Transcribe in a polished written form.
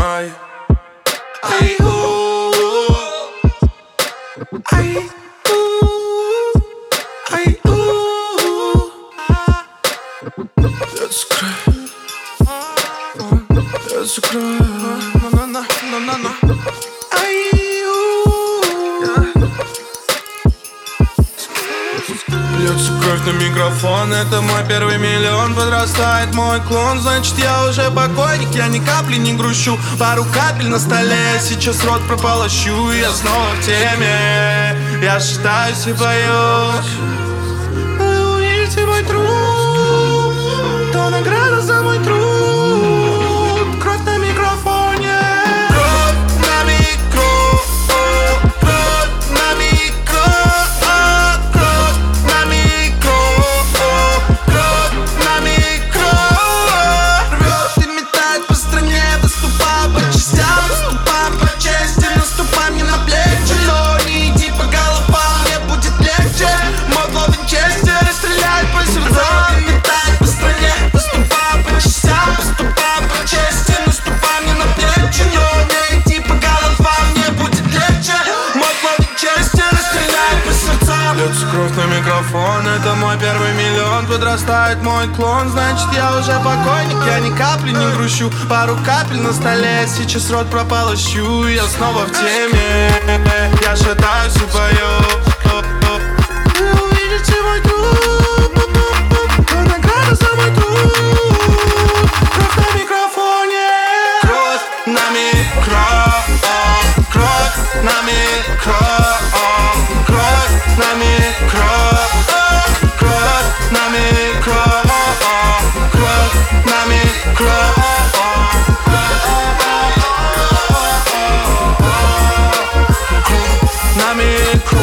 Ай, ай, ай, ай, я закрою, я закрою, ай, льется кровь на микрофон, это мой первый миллион. Подрастает мой клон, значит я уже покойник. Я ни капли не грущу, пару капель на столе. Сейчас рот прополощу, и я снова в теме. Я считаюсь и боюсь. Вы увидите мой труд, то награда за мой труд. Кровь на микрофоне. Кровь на микро, кровь на микро. Льется кровь на микрофон, это мой первый миллион. Подрастает мой клон, значит я уже покойник. Я ни капли не грущу, пару капель на столе. Сейчас рот прополощу, я снова в теме. Я шатаюсь и пою. Вы увидите мой труд, то награда за мой труд. Кровь на микрофоне. Кровь на микро, кровь на микро. На микро, кровь на микро, кровь на микро, на микро.